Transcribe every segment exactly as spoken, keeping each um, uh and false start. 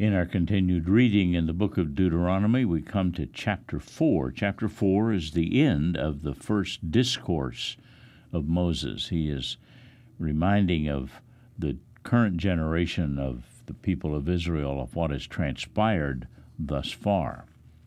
In our continued reading in the book of Deuteronomy, we come to chapter four. Chapter four is the end of the first discourse of Moses. He is reminding of the current generation of the people of Israel of what has transpired thus far.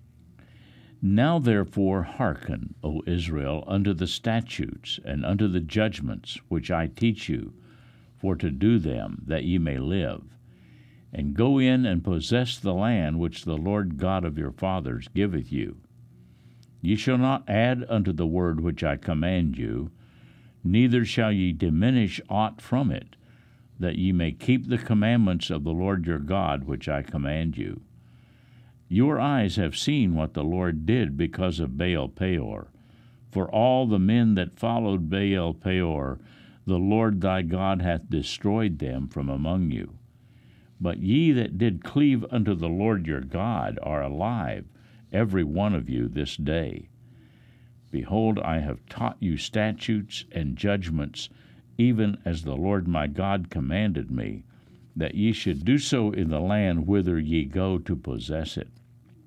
Now therefore hearken, O Israel, unto the statutes and unto the judgments which I teach you, for to do them, that ye may live. And go in and possess the land which the Lord God of your fathers giveth you. Ye shall not add unto the word which I command you, neither shall ye diminish aught from it, that ye may keep the commandments of the Lord your God which I command you. Your eyes have seen what the Lord did because of Baal Peor. For all the men that followed Baal Peor, the Lord thy God hath destroyed them from among you. But ye that did cleave unto the Lord your God are alive, every one of you this day. Behold, I have taught you statutes and judgments, even as the Lord my God commanded me, that ye should do so in the land whither ye go to possess it.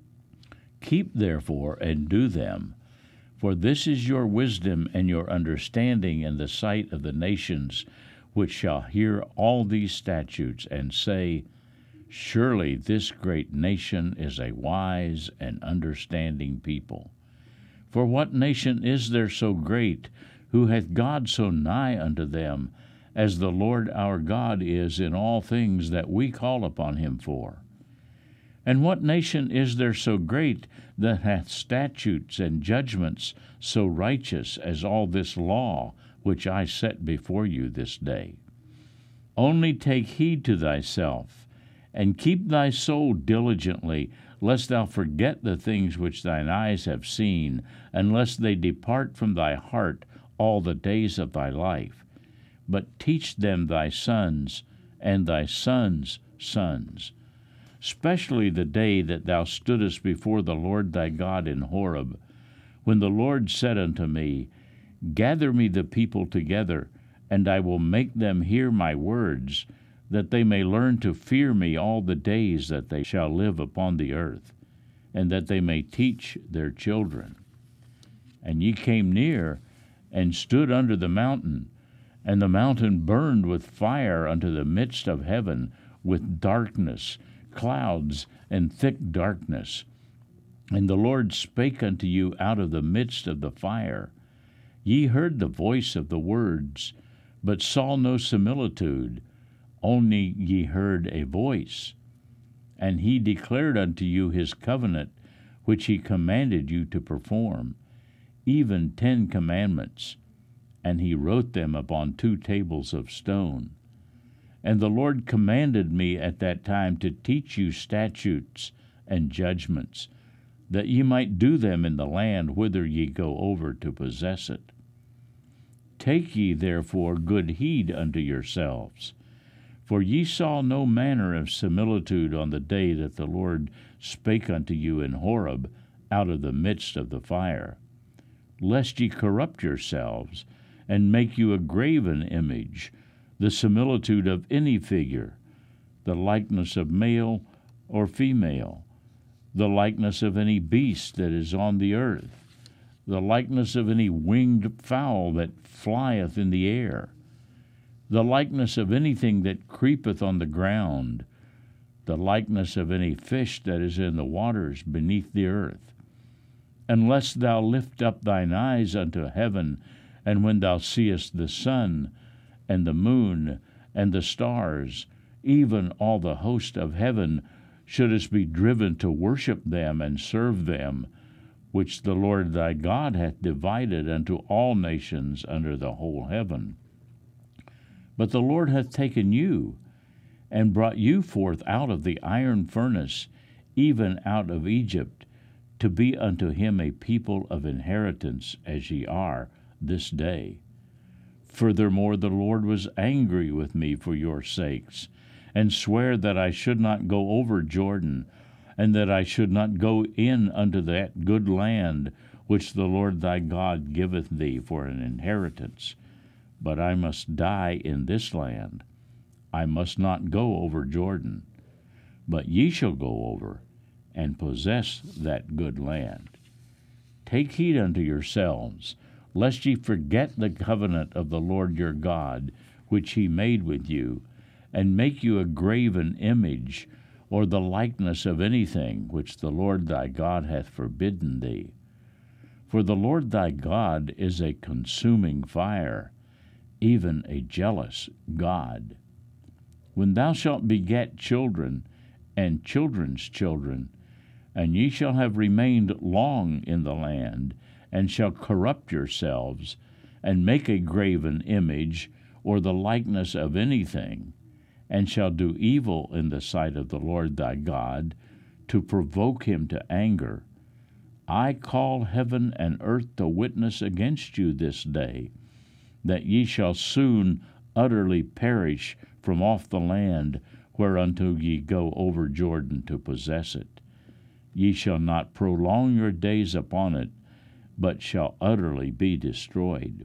Keep therefore and do them, for this is your wisdom and your understanding in the sight of the nations, which shall hear all these statutes and say, Surely this great nation is a wise and understanding people. For what nation is there so great, who hath God so nigh unto them, as the Lord our God is in all things that we call upon him for? And what nation is there so great, that hath statutes and judgments so righteous as all this law, which I set before you this day? Only take heed to thyself, and keep thy soul diligently, lest thou forget the things which thine eyes have seen, and lest they depart from thy heart all the days of thy life. But teach them thy sons, and thy sons' sons, especially the day that thou stoodest before the Lord thy God in Horeb, when the Lord said unto me, Gather me the people together, and I will make them hear my words, that they may learn to fear me all the days that they shall live upon the earth, and that they may teach their children. And ye came near, and stood under the mountain, and the mountain burned with fire unto the midst of heaven, with darkness, clouds, and thick darkness. And the Lord spake unto you out of the midst of the fire. Ye heard the voice of the words, but saw no similitude, only ye heard a voice. And he declared unto you his covenant, which he commanded you to perform, even ten commandments. And he wrote them upon two tables of stone. And the Lord commanded me at that time to teach you statutes and judgments, that ye might do them in the land whither ye go over to possess it. Take ye therefore good heed unto yourselves, for ye saw no manner of similitude on the day that the Lord spake unto you in Horeb out of the midst of the fire, lest ye corrupt yourselves, and make you a graven image, the similitude of any figure, the likeness of male or female, the likeness of any beast that is on the earth, the likeness of any winged fowl that flieth in the air, the likeness of anything that creepeth on the ground, the likeness of any fish that is in the waters beneath the earth. Unless thou lift up thine eyes unto heaven, and when thou seest the sun, and the moon, and the stars, even all the host of heaven, shouldest be driven to worship them and serve them, which the Lord thy God hath divided unto all nations under the whole heaven. But the Lord hath taken you, and brought you forth out of the iron furnace, even out of Egypt, to be unto him a people of inheritance, as ye are this day. Furthermore, the Lord was angry with me for your sakes, and sware that I should not go over Jordan, and that I should not go in unto that good land which the Lord thy God giveth thee for an inheritance. But I must die in this land. I must not go over Jordan. but ye shall go over and possess that good land. Take heed unto yourselves, lest ye forget the covenant of the Lord your God, which he made with you, and make you a graven image, or the likeness of anything which the Lord thy God hath forbidden thee. For the Lord thy God is a consuming fire, even a jealous God. When thou shalt beget children, and children's children, and ye shall have remained long in the land, and shall corrupt yourselves, and make a graven image, or the likeness of anything, and shall do evil in the sight of the Lord thy God, to provoke him to anger, I call heaven and earth to witness against you this day, that ye shall soon utterly perish from off the land whereunto ye go over Jordan to possess it. Ye shall not prolong your days upon it, but shall utterly be destroyed.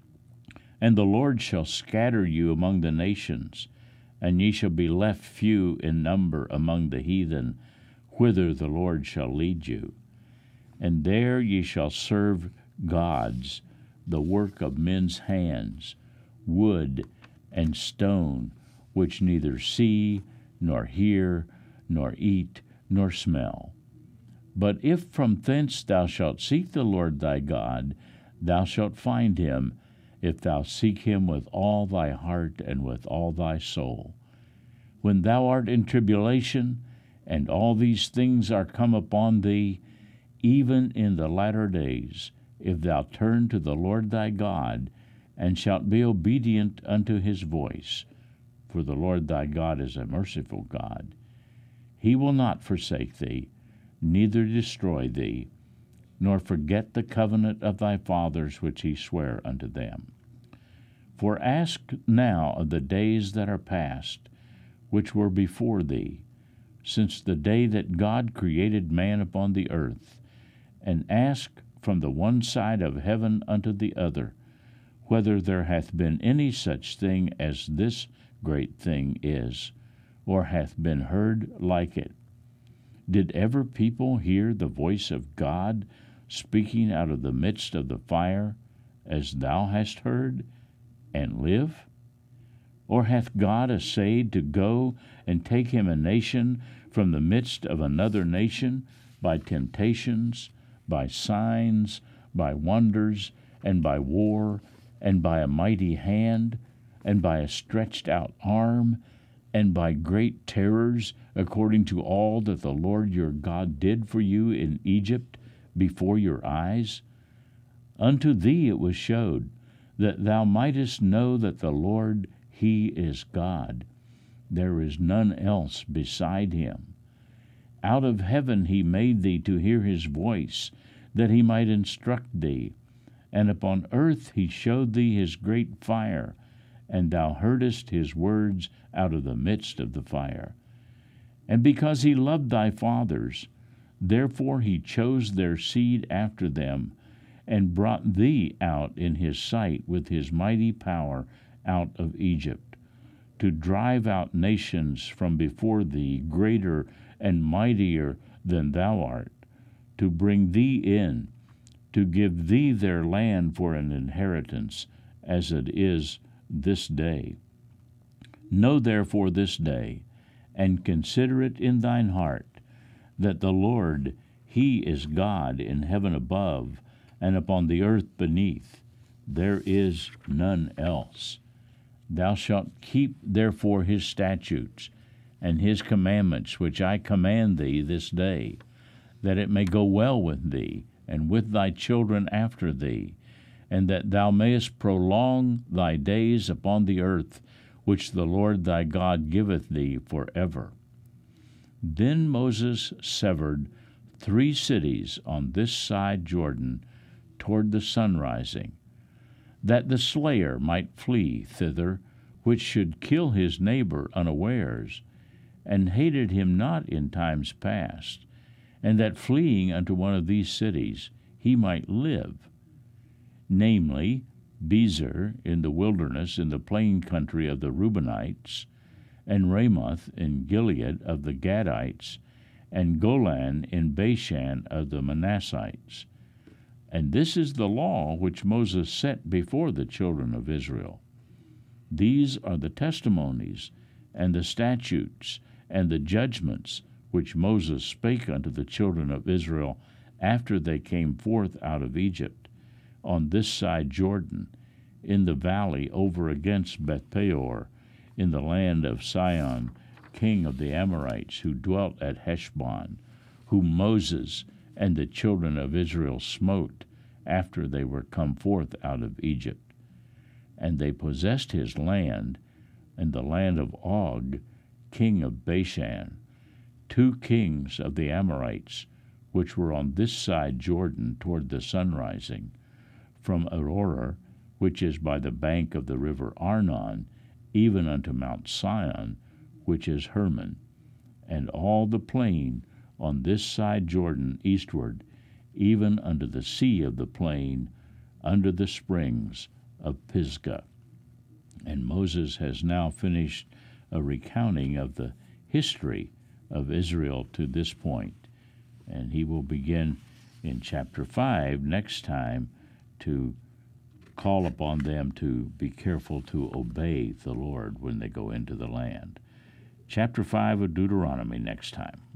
And the Lord shall scatter you among the nations, and ye shall be left few in number among the heathen, whither the Lord shall lead you. And there ye shall serve gods, the work of men's hands, wood and stone, which neither see, nor hear, nor eat, nor smell. But if from thence thou shalt seek the Lord thy God, thou shalt find him, if thou seek him with all thy heart and with all thy soul. When thou art in tribulation, and all these things are come upon thee, even in the latter days, if thou turn to the Lord thy God, and shalt be obedient unto his voice, for the Lord thy God is a merciful God, he will not forsake thee, neither destroy thee, nor forget the covenant of thy fathers which he sware unto them. For ask now of the days that are past, which were before thee, since the day that God created man upon the earth, and ask from the one side of heaven unto the other, whether there hath been any such thing as this great thing is, or hath been heard like it. Did ever people hear the voice of God speaking out of the midst of the fire, as thou hast heard, and live? Or hath God essayed to go and take him a nation from the midst of another nation by temptations, by signs, by wonders, and by war, and by a mighty hand, and by a stretched out arm, and by great terrors, according to all that the Lord your God did for you in Egypt before your eyes? Unto thee it was showed, that thou mightest know that the Lord, he is God. There is none else beside him. Out of heaven he made thee to hear his voice, that he might instruct thee. And upon earth he showed thee his great fire, and thou heardest his words out of the midst of the fire. And because he loved thy fathers, therefore he chose their seed after them, and brought thee out in his sight with his mighty power out of Egypt, to drive out nations from before thee, greater and mightier than thou art, to bring thee in, to give thee their land for an inheritance, as it is this day. Know therefore this day, and consider it in thine heart, that the Lord, he is God in heaven above, and upon the earth beneath. There is none else. Thou shalt keep therefore his statutes, and his commandments, which I command thee this day, that it may go well with thee, and with thy children after thee, and that thou mayest prolong thy days upon the earth, which the Lord thy God giveth thee for ever. Then Moses severed three cities on this side Jordan toward the sunrising, that the slayer might flee thither, which should kill his neighbor unawares, and hated him not in times past, and that fleeing unto one of these cities he might live, namely, Bezer in the wilderness in the plain country of the Reubenites, and Ramoth in Gilead of the Gadites, and Golan in Bashan of the Manassites. And this is the law which Moses set before the children of Israel. These are the testimonies, and the statutes, and the judgments which Moses spake unto the children of Israel after they came forth out of Egypt, on this side Jordan, in the valley over against Bethpeor, in the land of Sihon, king of the Amorites, who dwelt at Heshbon, whom Moses and the children of Israel smote after they were come forth out of Egypt. And they possessed his land, and the land of Og, king of Bashan, two kings of the Amorites, which were on this side Jordan toward the sunrising, from Aroer, which is by the bank of the river Arnon, even unto Mount Sion, which is Hermon, and all the plain on this side Jordan eastward, even unto the sea of the plain, under the springs of Pisgah. And Moses has now finished a recounting of the history of Israel to this point, and he will begin in chapter five next time to call upon them to be careful to obey the Lord when they go into the land. Chapter five of Deuteronomy next time.